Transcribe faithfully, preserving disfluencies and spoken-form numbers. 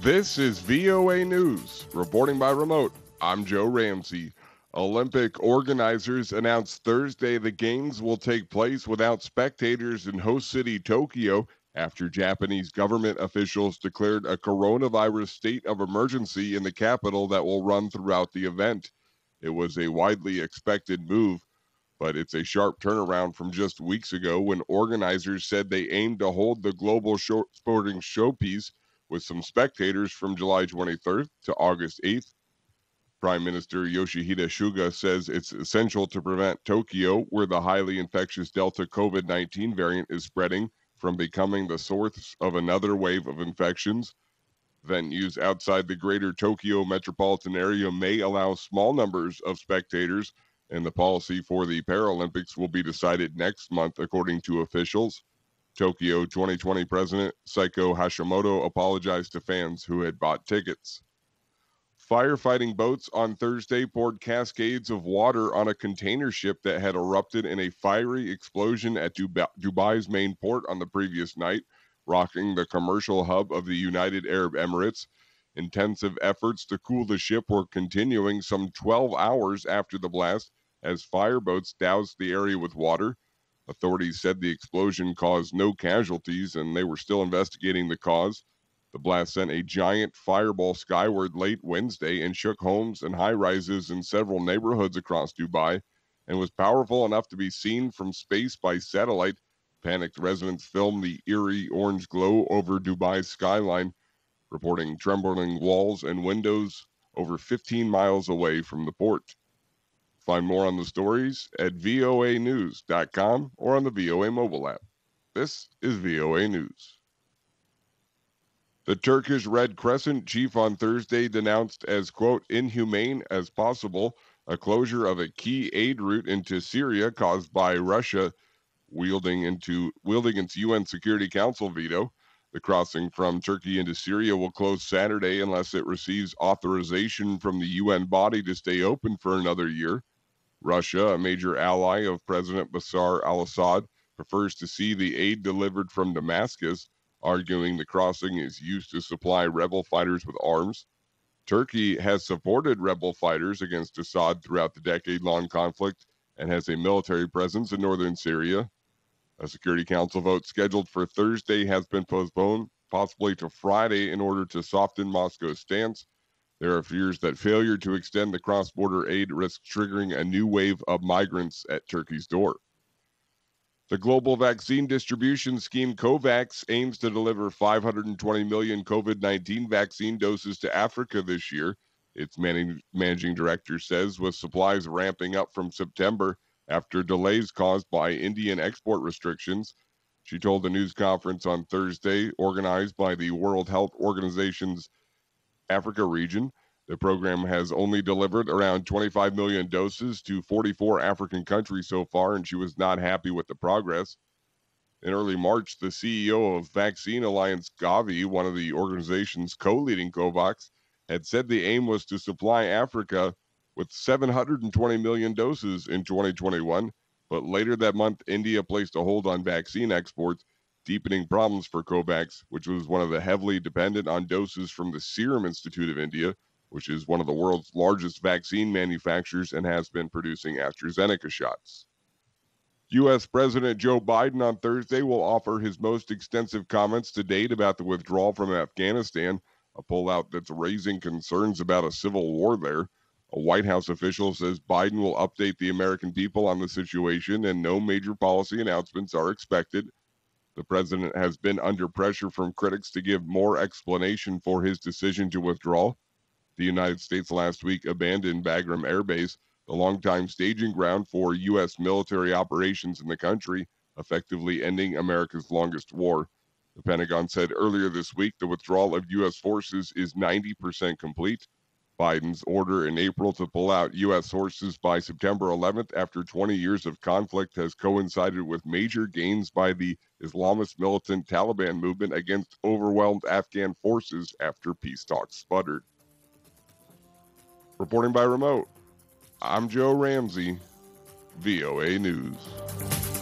This is V O A News. Reporting by remote, I'm Joe Ramsey. Olympic organizers announced Thursday the Games will take place without spectators in host city Tokyo after Japanese government officials declared a coronavirus state of emergency in the capital that will run throughout the event. It was a widely expected move, but it's a sharp turnaround from just weeks ago when organizers said they aimed to hold the global show- sporting showpiece with some spectators from July twenty-third to August eighth. Prime Minister Yoshihide Suga says it's essential to prevent Tokyo, where the highly infectious Delta COVID nineteen variant is spreading, from becoming the source of another wave of infections. Venues outside the greater Tokyo metropolitan area may allow small numbers of spectators, and the policy for the Paralympics will be decided next month, according to officials. Tokyo twenty twenty President Saiko Hashimoto apologized to fans who had bought tickets. Firefighting boats on Thursday poured cascades of water on a container ship that had erupted in a fiery explosion at Dub- Dubai's main port on the previous night, rocking the commercial hub of the United Arab Emirates. Intensive efforts to cool the ship were continuing some twelve hours after the blast as fireboats doused the area with water. Authorities said the explosion caused no casualties and they were still investigating the cause. The blast sent a giant fireball skyward late Wednesday and shook homes and high-rises in several neighborhoods across Dubai and was powerful enough to be seen from space by satellite. Panicked residents filmed the eerie orange glow over Dubai's skyline, reporting trembling walls and windows over fifteen miles away from the port. Find more on the stories at V O A news dot com or on the V O A mobile app. This is V O A News. The Turkish Red Crescent chief on Thursday denounced as, quote, inhumane as possible a closure of a key aid route into Syria caused by Russia wielding into wielding its U N Security Council veto. The crossing from Turkey into Syria will close Saturday unless it receives authorization from the U N body to stay open for another year. Russia, a major ally of President Bashar al-Assad, prefers to see the aid delivered from Damascus, arguing the crossing is used to supply rebel fighters with arms. Turkey has supported rebel fighters against Assad throughout the decade-long conflict and has a military presence in northern Syria. A Security Council vote scheduled for Thursday has been postponed, possibly to Friday, in order to soften Moscow's stance. There are fears that failure to extend the cross-border aid risks triggering a new wave of migrants at Turkey's door. The global vaccine distribution scheme COVAX aims to deliver five hundred twenty million COVID nineteen vaccine doses to Africa this year, its managing, managing director says, with supplies ramping up from September after delays caused by Indian export restrictions. She told a news conference on Thursday, organized by the World Health Organization's Africa region. The program has only delivered around twenty-five million doses to forty-four African countries so far, and she was not happy with the progress. In early March, the C E O of Vaccine Alliance Gavi, one of the organizations co-leading COVAX, had said the aim was to supply Africa with seven hundred twenty million doses in twenty twenty-one, but later that month, India placed a hold on vaccine exports, deepening problems for COVAX, which was one of the heavily dependent on doses from the Serum Institute of India, which is one of the world's largest vaccine manufacturers and has been producing AstraZeneca shots. U S. President Joe Biden on Thursday will offer his most extensive comments to date about the withdrawal from Afghanistan, a pullout that's raising concerns about a civil war there. A White House official says Biden will update the American people on the situation and no major policy announcements are expected. The president has been under pressure from critics to give more explanation for his decision to withdraw. The United States last week abandoned Bagram Air Base, the longtime staging ground for U S military operations in the country, effectively ending America's longest war. The Pentagon said earlier this week the withdrawal of U S forces is ninety percent complete. Biden's order in April to pull out U S forces by September eleventh after twenty years of conflict has coincided with major gains by the Islamist militant Taliban movement against overwhelmed Afghan forces after peace talks sputtered. Reporting by remote, I'm Joe Ramsey, V O A News.